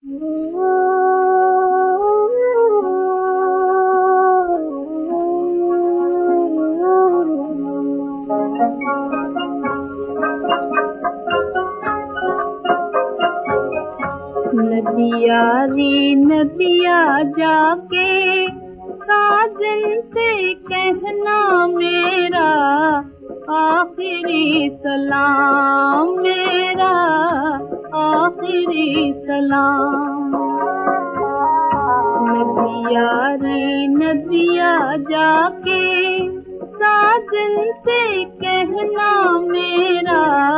नदिया री नदिया जाके साजन से कहना मेरा आखिरी सलाम, मेरा आखिरी सलाम। नदिया री नदिया जाके साजन से कहना मेरा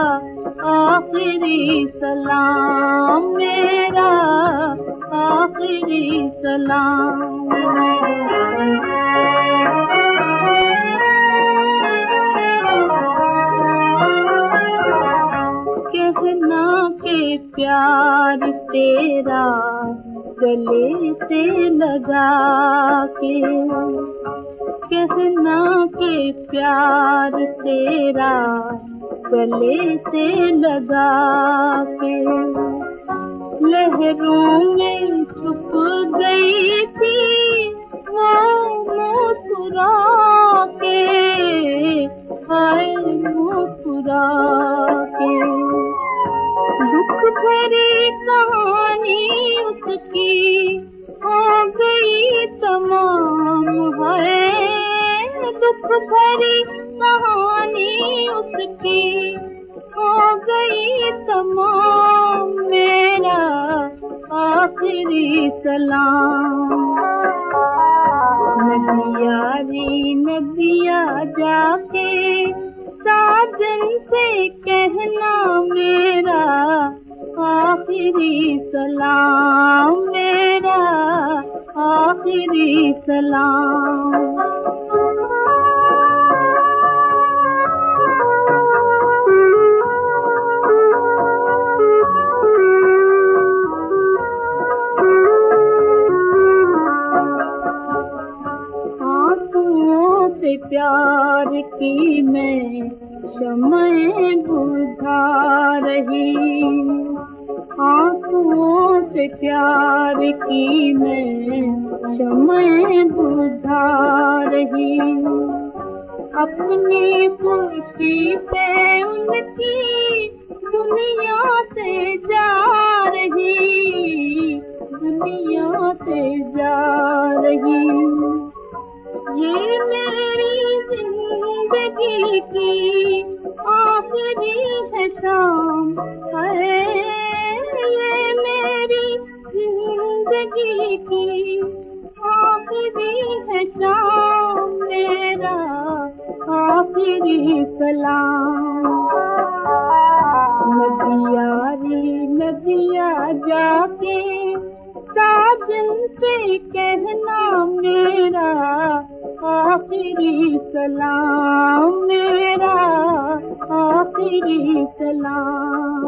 आखिरी सलाम, मेरा आखिरी सलाम। कहना के प्यार तेरा गले से लगा के, कहना के प्यार तेरा गले से लगा के, लहरों में छुप गई थी वो मुस्कुरा के, हाय मुस्कुरा के। दुख भरी कहानी उसकी हो गई तमाम, है दुख भरी कहानी उसकी हो गई तमाम, मेरा आखिरी सलाम। नदिया री नदिया जाके साजन से कहना मेरा आखिरी सलाम, मेरा आखिरी सलाम। प्यार की मैं शम्में बुझा रही, आँखों से प्यार की मैं शम्में बुझा रही। अपनी खुशी पे उनकी दुनिया से जा रही, दुनिया से जा रही। ये मेरी जिंदगी की आखिरी है शाम, है ये मेरी जिंदगी की आखिरी है शाम, मेरा आखिरी सलाम। नदिया री नदिया जाके साजन से कहना मेरा आखिरी सलाम, मेरा आखिरी सलाम।